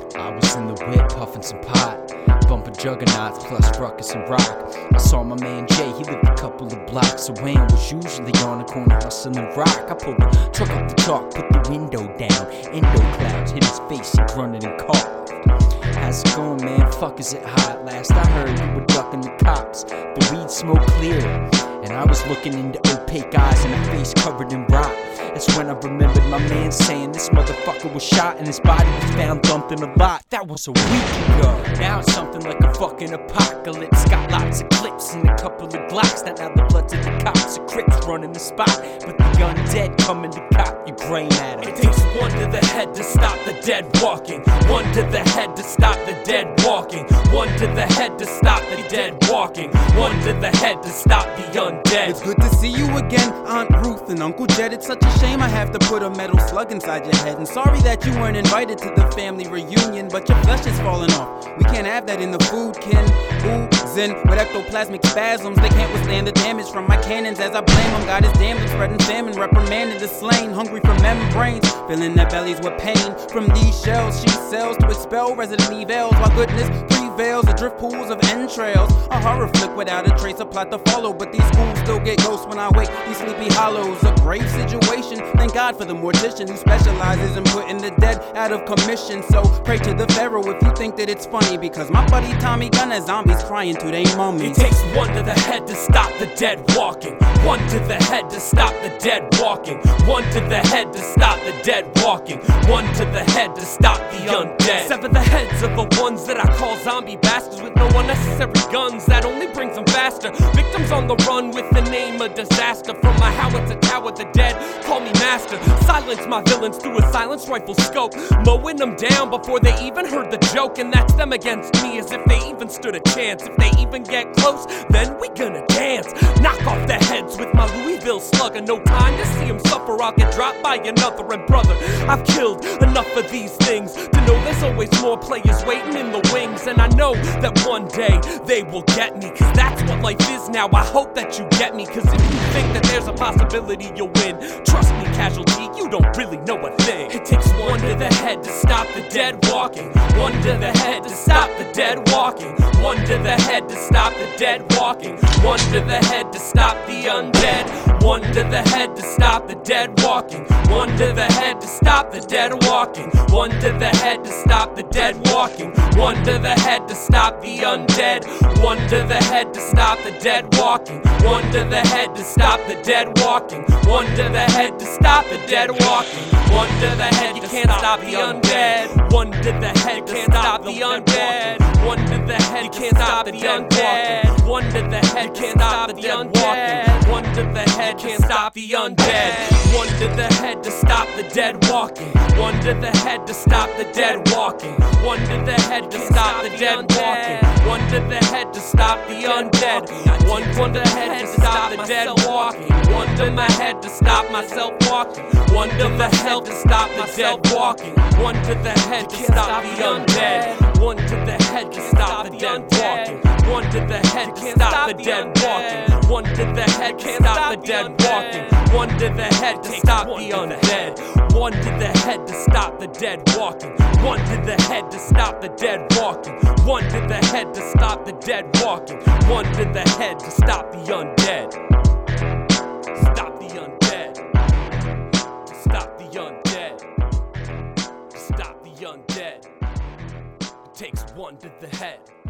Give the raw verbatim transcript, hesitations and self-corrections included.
I was in the whip, puffing some pot, bumping juggernauts plus ruckus and rock. I saw my man Jay, he lived a couple of blocks away and was usually on the corner hustling rock. I pulled the truck up the chalk, put the window down, endo clouds hit his face, he grunted and coughed. How's it going, man? Fuck, is it hot? Last I heard, you were ducking the cops. The weed smoke cleared, and I was looking into opaque eyes and a face covered in rot. That's when I remembered my man saying this motherfucker was shot and his body was found dumped in a lot. That was a week ago. Now it's something like a fucking apocalypse. Got lots of clips and a couple of Glocks. Not now the bloods of the cops, the Crips running the spot, but the undead coming to cop your grain at him. It takes one to the head to stop the dead walking. One to the head to stop the dead walking. One to the head to stop the dead walking. One to the head to stop the undead. It's good to see you again, Aunt Ruth and Uncle Jed. It's such a shame I have to put a metal slug inside your head. And sorry that you weren't invited to the family reunion, but your flesh is falling off. We can't have that in the food, kin. Oozing with ectoplasmic spasms. They can't withstand the damage from my cannons as I blame them. God is damned and spreading famine, reprimanding the slain. Hungry for membranes, filling their bellies with pain. From these shells she sells to expel resident evils, while goodness prevails, the drift pools of entrails. A horror flick without a trace of plot to follow, but these schools still get ghosts when I wake. These sleepy hollows, a grave situation. Thank God for the mortician who specializes in putting the dead out of commission. So pray to the pharaoh if you think that it's funny, because my buddy Tommy gun has zombies crying to they mummies. It takes one to the head to stop the dead walking. One to the head to stop the dead walking. One to the head to stop the dead walking. One to the head to stop the undead. Sever the heads of the ones that I call zombie bastards with no unnecessary guns that only brings them faster. Victims on the run with the name of disaster. From my howitzer tower, the dead call me master. Silence my villains through a silenced rifle scope, mowing them down before they even heard the joke. And that's them against me, as if they even stood a chance. If they even get close, then we gonna dance. Knock off their heads with my Louisville slugger. No time to see them suffer, I'll get dropped by another. And brother, I've killed enough of these things to know there's always more players waiting in the wings. And I know that one day they will get me, cause that's what life is now. I hope that you get me, cause if you think that there's a possibility you'll win, trust me, casualty, you don't really know a thing. It takes one to the head to stop the dead walking. One to the head to stop the dead walking. One to the head to stop the dead walking. One to the head to stop the undead. One to the head to stop the dead walking. One to the head to stop the dead walking. One to the head to stop the dead walking. One to the head to stop the undead. One to the head to stop the dead walking. One to the head to stop the dead walking. One to the head to stop the dead walking. One to the head, you can't stop the undead. One to the head, can't stop the undead. One to the head, you can't stop the undead. One to the head, can't stop the undead. One to the head, can't stop the undead. One to the head to stop the dead walking. One to the head to stop the dead walking. One to the head to stop the dead walking. One to the head to stop the undead. One to the head to stop the dead walking. One to my head to stop myself walking. One to the head to stop myself walking. One to the head to stop the undead. One to the head to stop the dead walking. One to the head to stop the dead walking. One to the head to stop the dead walking. One to the head to stop the undead. One to the head to stop the dead walking. One to the head to stop the dead walking. One to the head to stop the dead walking. One to the head to stop the undead. Stop the undead. Stop the undead. Stop the undead. It takes one to the head.